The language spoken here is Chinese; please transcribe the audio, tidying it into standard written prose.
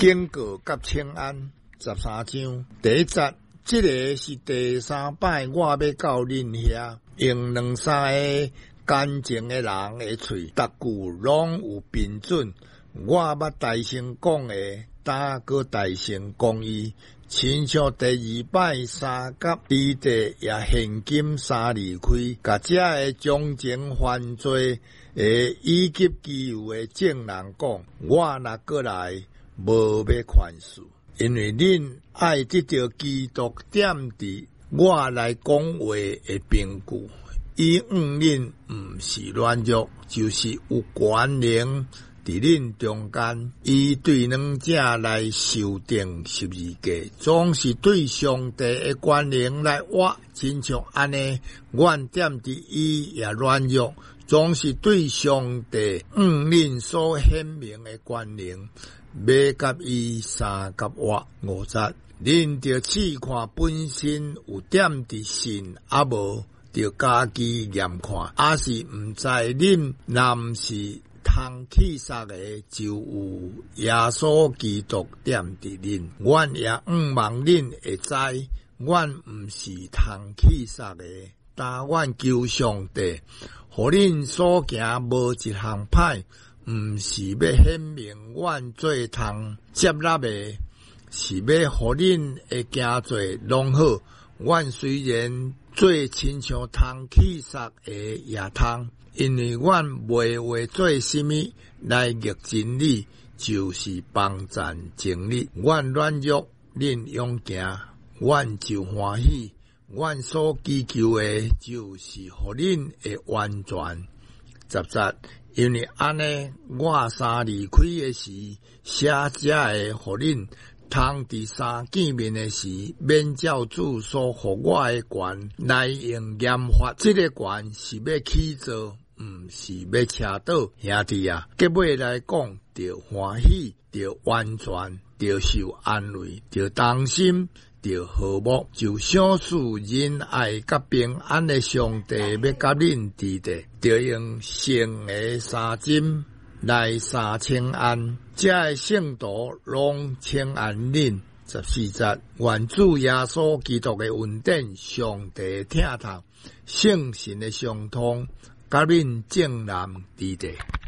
警告甲请安13章第一节，这个是第3摆我要到恁遐，用2-3个干净的人的嘴，逐句拢有标准。我捌大声讲的，打个大声讲伊。亲像第2摆三甲地地也现金3离开，甲这个将前犯罪的以及其余的证人讲，我若过来无要宽恕，因为恁爱得到基督点伫我来讲话的凭据。伊恁毋是软弱，就是有权能伫恁中间，伊对两者来修订12架，总是对上帝的权能来活，亲像安尼，阮点伫伊也软弱，总是对上帝恁所显明的权能，要甲伊三甲活5节，恁着试看本身有点伫信，啊无着家己验看，还是毋知恁若毋是通气煞的，就有耶稣基督点伫恁。阮也望恁会知，阮毋是通气煞的，但阮求上帝，互恁所行无一项歹，毋是要显明阮做通接纳的，是要互恁会行做拢好。阮虽然做亲像通气煞的也通，因为阮袂话做什么来逆真理，就是帮赞真理。阮软弱，恁勇行，阮就欢喜。阮所祈求的，就是互恁会完全。10节，因为安尼，我3离开的时，写这个互恁。通伫3见面的时，免照主所互我的权来用严法，这个权是要起造，毋是要车倒。兄弟啊，结尾来讲，着欢喜，着完全，着受安慰，着同心，着和睦，就小事仁爱甲平安的上帝要甲恁伫地，着用圣的3针。来3请安，这个圣徒拢请安恁。14节，愿主耶稣基督的恩典、上帝听头、圣神的相通，甲恁正南伫地。